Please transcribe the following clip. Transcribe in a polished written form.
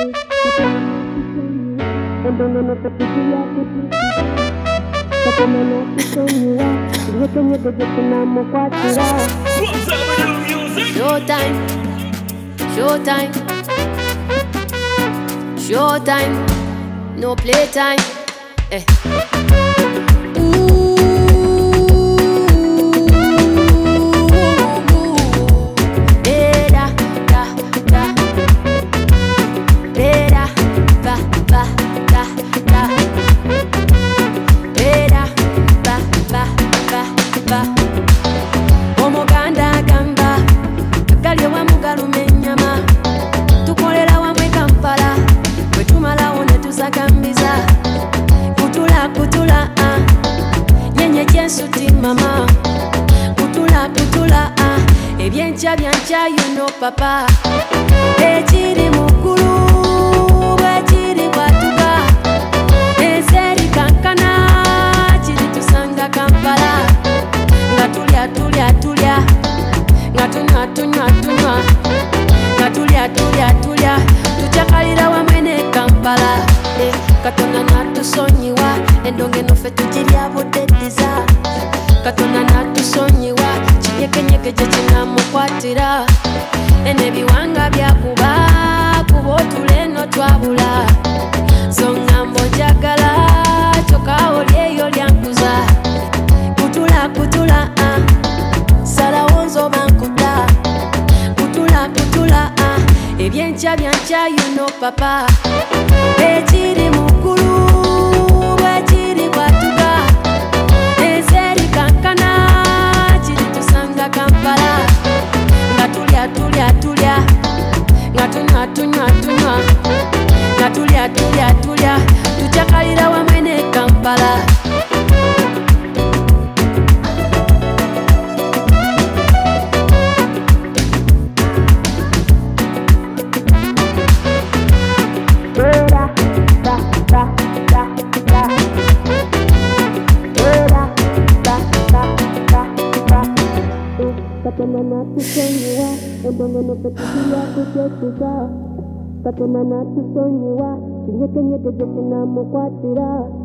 Showtime, showtime, showtime, no playtime. Eh. Omuganda gamba gali wamugaluma ennyama tukolera wamwe Kampala bwe tumalawo ne tusakambiza kutula kutula nyenye kyensuti mama kutula kutula ebyenkya byankya yuno papa ekiri muggulu bwekiri bwatuka enseri kankana kiri tusanga Kampala nga tulya tulya tulya nga tunywa tunywa tunywa nga tulya tulya tulya tujakalira wamwe ne Kampala Katonda natusonyiwa endonge nofe tugirya budeddiza Katonda natusonyiwa kinyekenyeke gye kinamukwatira enebiwanga byakuba kuba otula eno twabula so ngambo njagala kyokka oli eyo lyankuza kutula kutula salawo nzoba nkuta kutula kutula ebyenkya byankya yuno papa ekiri muggulu bwekiri bwatuka enseri kankana kiri tusanga Kampala nga tulya tulya tulya nga tunywa tunywa tunywa nga tulya tulya tulya tujakalira wamwe ne Kampala. Katonda natusonyiwa endongo nofe tugirya kujetuza Katonda natusonyiwa kinyekenyeke gye kinamukwatira